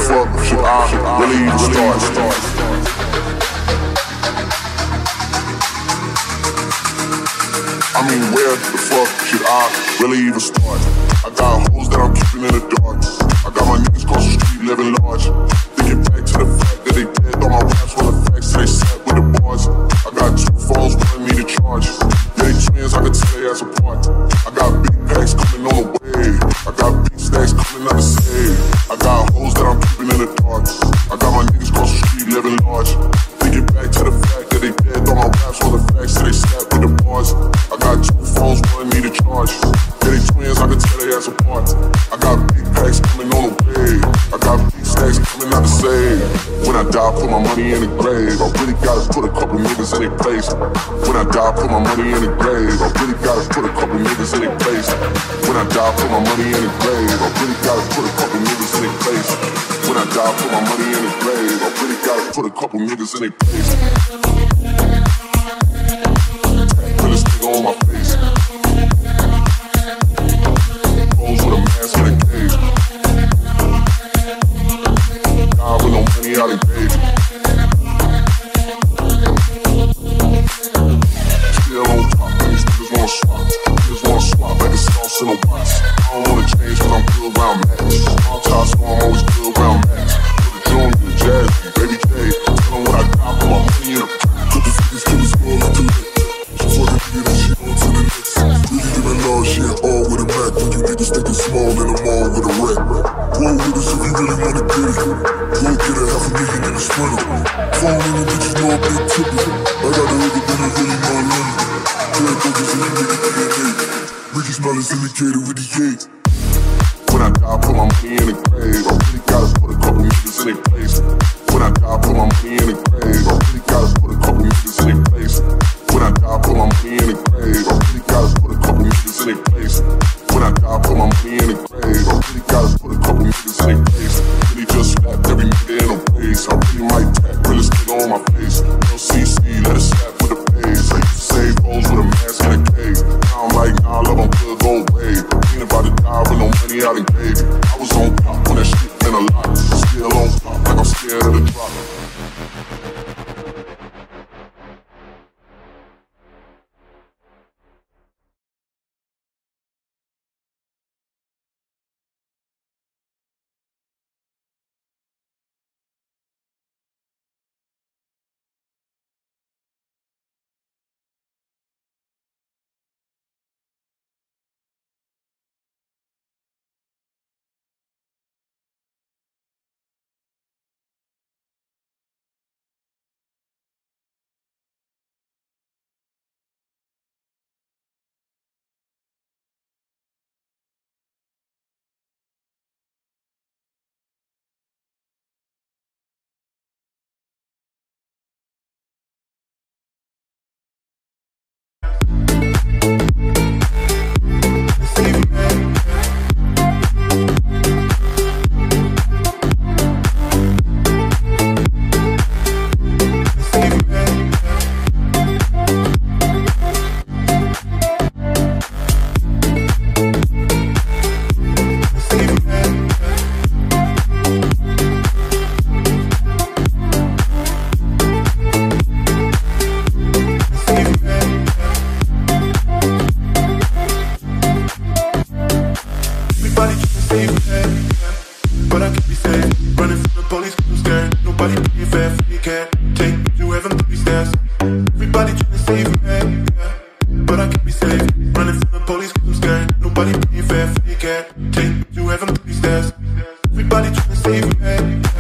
fuck should I really even start? I mean, where the fuck should I really even start? I got hoes that I'm keeping in the dark. I got my niggas across the street living large. Thinking back to the fact that they dead on my raps for the facts they sat with the bars. I got two phones wanting me to charge. Yeah, they twins, I can tell they ass apart. I got big packs coming on the way. I got big stacks coming out the save. I got hoes that I'm keeping in the dark. I got my niggas across the street living large. Thinking back to the fact that they dead on my raps for the facts that they sat with the bars. I got two phones wanting me to charge. Yeah, they twins, I can tell they ass apart. I got big packs coming on the way. I got big stacks coming out the save. When I die, put my money in the grave. I really gotta put a couple niggas in their place. When I die, put my money in the grave. I really gotta put a couple niggas in their place. When I die, put my money in the grave. I really gotta put a couple niggas in their place. When I die, put my money in the grave. I really gotta put a couple niggas in their place. Put this nigga on my face. Pose with a mask in a cage. Die with no money out in baby. Still on top, and these niggas wanna swap. Niggas wanna swap like the sauce in a watch. I don't wanna change when I'm good where I'm at. I'm top, so I'm always good where I'm at. Put the junior, Jazzy, Baby J. Tell them what I got, put my money in a put the figures to the small like the lip. She fucking nigga, then she on to the next. Really giving love, she ain't all with a Mac. When you niggas thinking small, then I'm all with a wreck. Roll with us if you really wanna get it. Go get a $500,000 in a sprinter. Phone in the bitches know I'm big tipper. I got the other than it really my limit. Play focus and you nigga DNA. Ricky smell is indicated with the gate. When I die, put my money in the grave. I really gotta put a couple niggas in their place. When I die, put my money in the grave. I really gotta put a couple niggas in their place. When I die, put my money in the grave. I really gotta put a couple niggas in their place. When I die, put my money in the grave. I really gotta put a couple niggas in their place. Really just slapped every nigga in a place. I really might tap realest nigga on my face. LCC, let it slap with a face. I used to save hoes with a mask and a cave. Now I'm like, nah, love, I'm good, go away. Ain't about to die with no money out in baby. I was on pop when that shit meant a lot. Still on pop like I'm scared of the drop. Nobody paying fair, you can't take you heaven, please. Everybody trying to save me.